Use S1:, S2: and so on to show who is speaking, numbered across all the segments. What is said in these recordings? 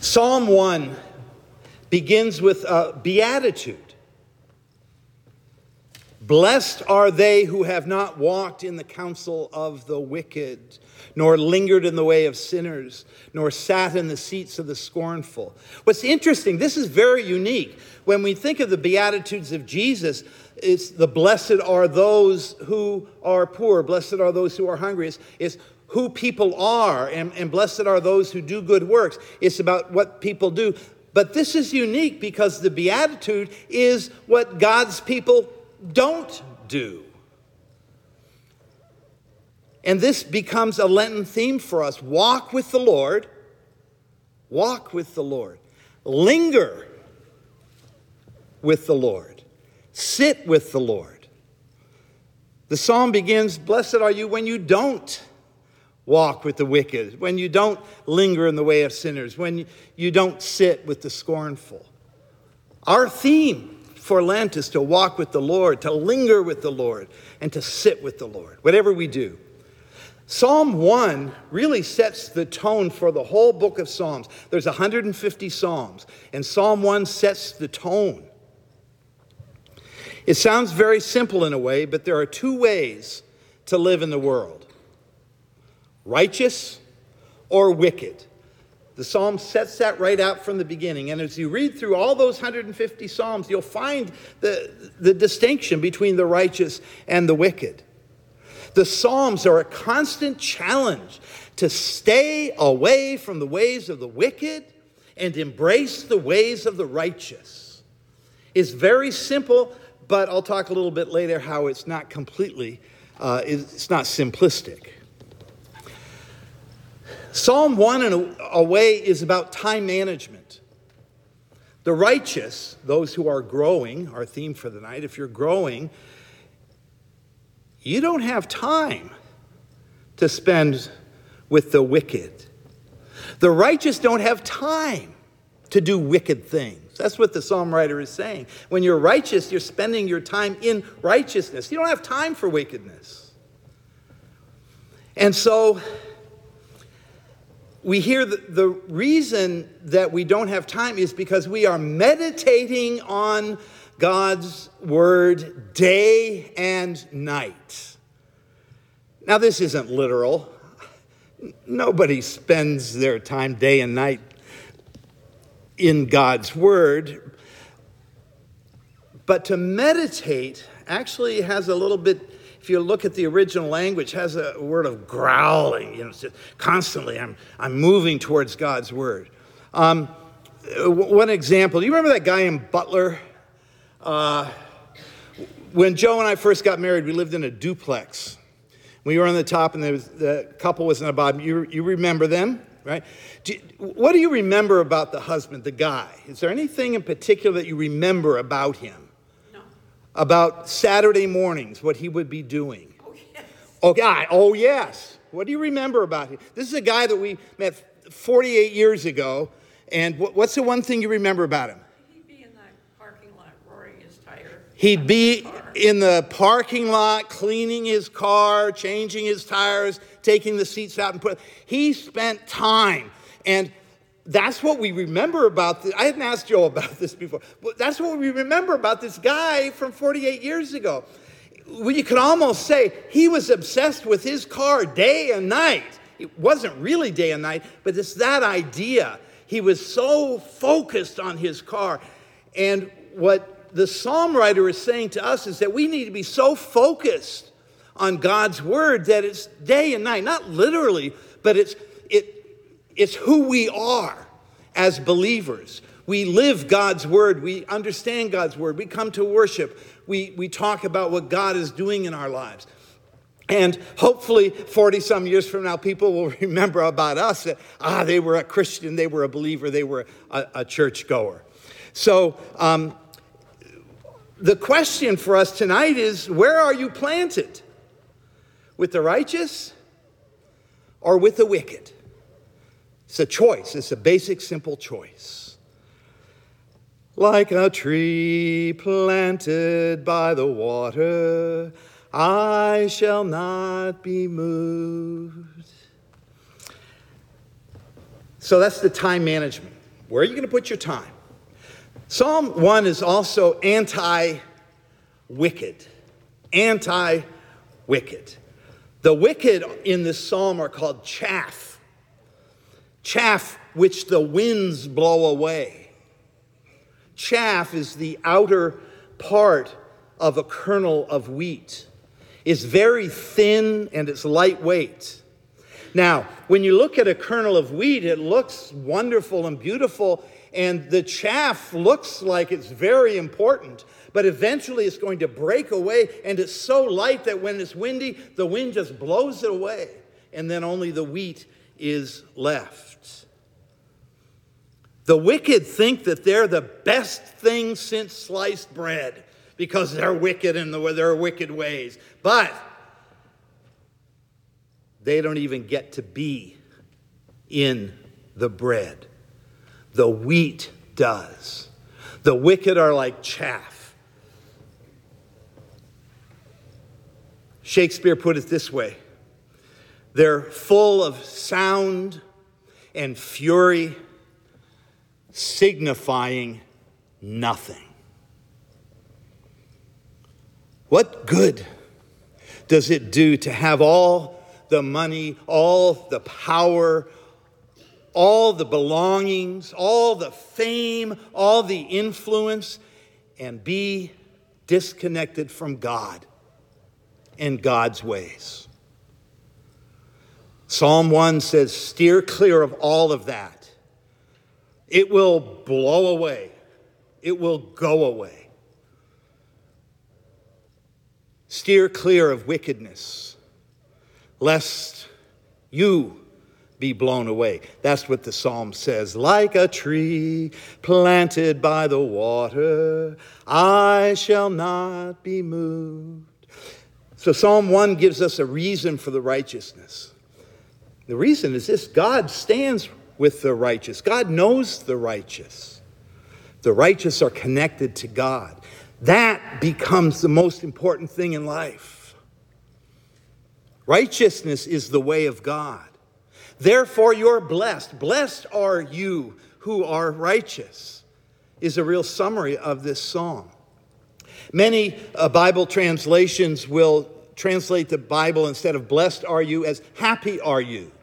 S1: Psalm 1 begins with a beatitude. Blessed are they who have not walked in the counsel of the wicked, nor lingered in the way of sinners, nor sat in the seats of the scornful. What's interesting, this is very unique. When we think of the Beatitudes of Jesus, it's the blessed are those who are poor, blessed are those who are hungry. It's who people are, and blessed are those who do good works. It's about what people do. But this is unique because the Beatitude is what God's people don't do. And this becomes a Lenten theme for us. Walk with the Lord. Walk with the Lord. Linger with the Lord. Sit with the Lord. The psalm begins, blessed are you when you don't walk with the wicked, when you don't linger in the way of sinners, when you don't sit with the scornful. Our theme for Lent is to walk with the Lord, to linger with the Lord, and to sit with the Lord, whatever we do. Psalm 1 really sets the tone for the whole book of Psalms. There's 150 Psalms, and Psalm 1 sets the tone. It sounds very simple in a way, but there are two ways to live in the world: righteous or wicked. The psalm sets that right out from the beginning. And as you read through all those 150 psalms, you'll find the distinction between the righteous and the wicked. The psalms are a constant challenge to stay away from the ways of the wicked and embrace the ways of the righteous. It's very simple, but I'll talk a little bit later how it's not completely, it's not simplistic. Psalm 1, in a way, is about time management. The righteous, those who are growing, our theme for the night, if you're growing, you don't have time to spend with the wicked. The righteous don't have time to do wicked things. That's what the psalm writer is saying. When you're righteous, you're spending your time in righteousness. You don't have time for wickedness. And so we hear the reason that we don't have time is because we are meditating on God's word day and night. Now, this isn't literal. Nobody spends their time day and night in God's word. But to meditate actually has a little bit, if you look at the original language, has a word of growling. It's just constantly, I'm moving towards God's word. One example, do you remember that guy in Butler? When Joe and I first got married, we lived in a duplex. We were on the top, and the couple was on the bottom. You remember them, right? What do you remember about the husband, the guy? Is there anything in particular that you remember about him? About Saturday mornings, what he would be doing.
S2: Oh, yes.
S1: Okay. Oh, yes. What do you remember about him? This is a guy that we met 48 years ago. And what's the one thing you remember about him?
S2: He'd be in the parking lot roaring his tire.
S1: He'd be in the parking lot, cleaning his car, changing his tires, taking the seats out and he spent time. And that's what we remember about this. I hadn't asked Joe about this before, but that's what we remember about this guy from 48 years ago. Well, you could almost say he was obsessed with his car day and night. It wasn't really day and night, but it's that idea. He was so focused on his car. And what the psalm writer is saying to us is that we need to be so focused on God's word that it's day and night. Not literally, but it's who we are as believers. We live God's word. We understand God's word. We come to worship. We talk about what God is doing in our lives. And hopefully 40-some years from now, people will remember about us that, they were a Christian, they were a believer, they were a churchgoer. So the question for us tonight is, where are you planted? With the righteous or with the wicked? It's a choice. It's a basic, simple choice. Like a tree planted by the water, I shall not be moved. So that's the time management. Where are you going to put your time? Psalm 1 is also anti-wicked. Anti-wicked. The wicked in this psalm are called chaff. Chaff which the winds blow away. Chaff is the outer part of a kernel of wheat. It's very thin and it's lightweight. Now, when you look at a kernel of wheat, it looks wonderful and beautiful, and the chaff looks like it's very important, but eventually it's going to break away, and it's so light that when it's windy, the wind just blows it away, and then only the wheat is left. The wicked think that they're the best thing since sliced bread because they're wicked in their wicked ways, but they don't even get to be in the bread. The wheat does. The wicked are like chaff. Shakespeare put it this way: they're full of sound and fury, signifying nothing. What good does it do to have all the money, all the power, all the belongings, all the fame, all the influence, and be disconnected from God and God's ways? Psalm 1 says, steer clear of all of that. It will blow away. It will go away. Steer clear of wickedness, lest you be blown away. That's what the psalm says. Like a tree planted by the water, I shall not be moved. So Psalm 1 gives us a reason for the righteousness. The reason is this: God stands with the righteous. God knows the righteous. The righteous are connected to God. That becomes the most important thing in life. Righteousness is the way of God. Therefore, you're blessed. Blessed are you who are righteous, is a real summary of this psalm. Many Bible translations will translate the Bible instead of blessed are you as happy are you.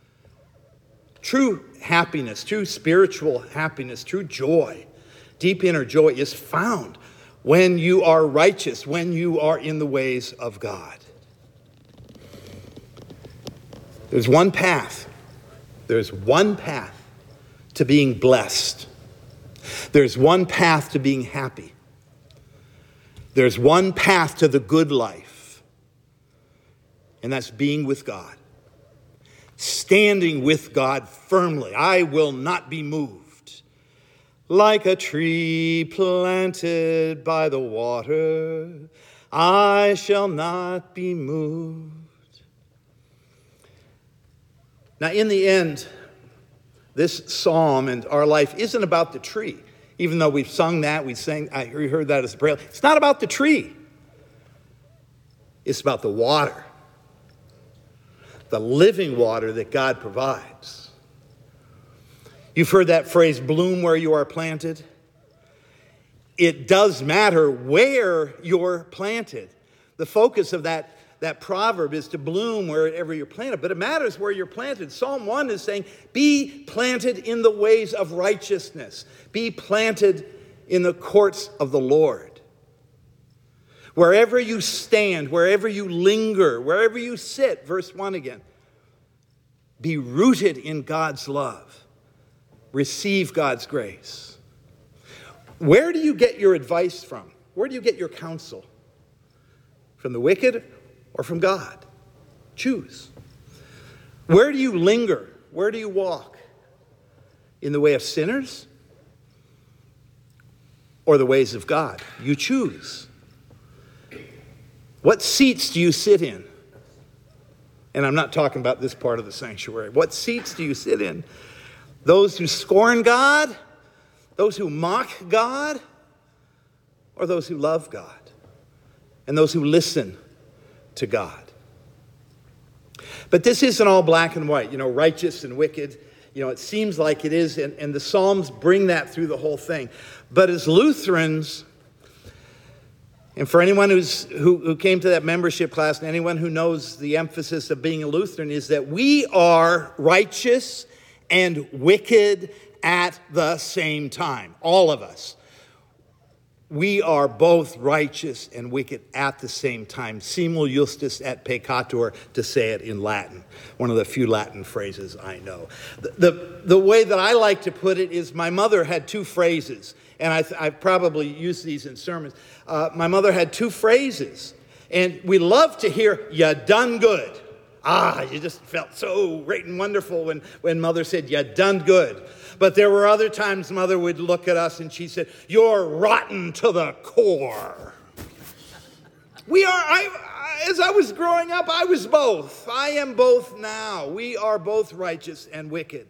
S1: True happiness, true spiritual happiness, true joy, deep inner joy is found when you are righteous, when you are in the ways of God. There's one path. There's one path to being blessed. There's one path to being happy. There's one path to the good life. And that's being with God. Standing with God firmly. I will not be moved. Like a tree planted by the water, I shall not be moved. Now, in the end, this psalm and our life isn't about the tree. Even though we've sung that, we heard that as a prayer. It's not about the tree. It's about the water. The living water that God provides. You've heard that phrase, bloom where you are planted. It does matter where you're planted. The focus of that proverb is to bloom wherever you're planted, but it matters where you're planted. Psalm 1 is saying, be planted in the ways of righteousness. Be planted in the courts of the Lord. Wherever you stand, wherever you linger, wherever you sit, verse 1 again, be rooted in God's love. Receive God's grace. Where do you get your advice from? Where do you get your counsel? From the wicked or from God? Choose. Where do you linger? Where do you walk? In the way of sinners or the ways of God? You choose. What seats do you sit in? And I'm not talking about this part of the sanctuary. What seats do you sit in? Those who scorn God? Those who mock God? Or those who love God? And those who listen to God? But this isn't all black and white, righteous and wicked, it seems like it is, and the Psalms bring that through the whole thing. But as Lutherans, and for anyone who came to that membership class, and anyone who knows the emphasis of being a Lutheran, is that we are righteous and wicked at the same time. All of us. We are both righteous and wicked at the same time. Simul justus et peccator, to say it in Latin. One of the few Latin phrases I know. The way that I like to put it is my mother had two phrases, and I've probably used these in sermons. My mother had two phrases, and we love to hear, "You done good." You just felt so great and wonderful when Mother said, "You done good." But there were other times Mother would look at us and she said, "You're rotten to the core." As I was growing up, I was both. I am both now. We are both righteous and wicked.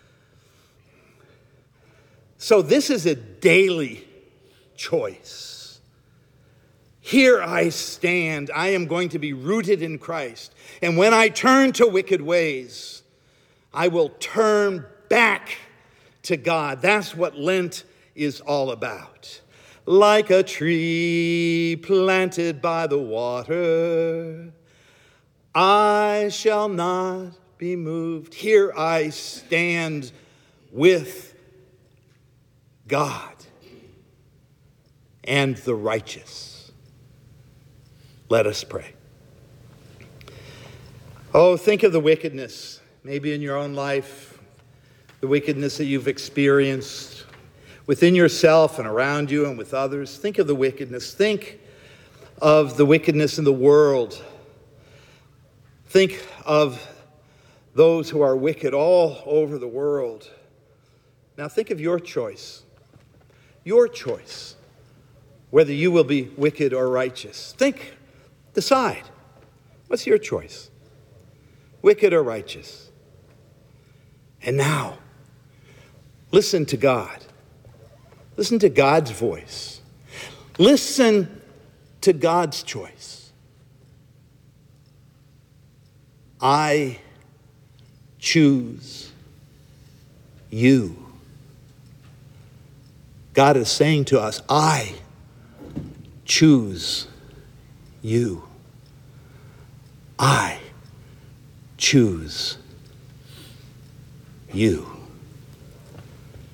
S1: So this is a daily choice. Here I stand. I am going to be rooted in Christ. And when I turn to wicked ways, I will turn back to God. That's what Lent is all about. Like a tree planted by the water, I shall not be moved. Here I stand with God and the righteous. Let us pray. Oh, think of the wickedness, maybe in your own life, the wickedness that you've experienced within yourself and around you and with others. Think of the wickedness. Think of the wickedness in the world. Think of those who are wicked all over the world. Now think of your choice. Your choice. Whether you will be wicked or righteous. Decide. What's your choice? Wicked or righteous? And now, listen to God. Listen to God's voice. Listen to God's choice. I choose you. God is saying to us, I choose you. I choose you.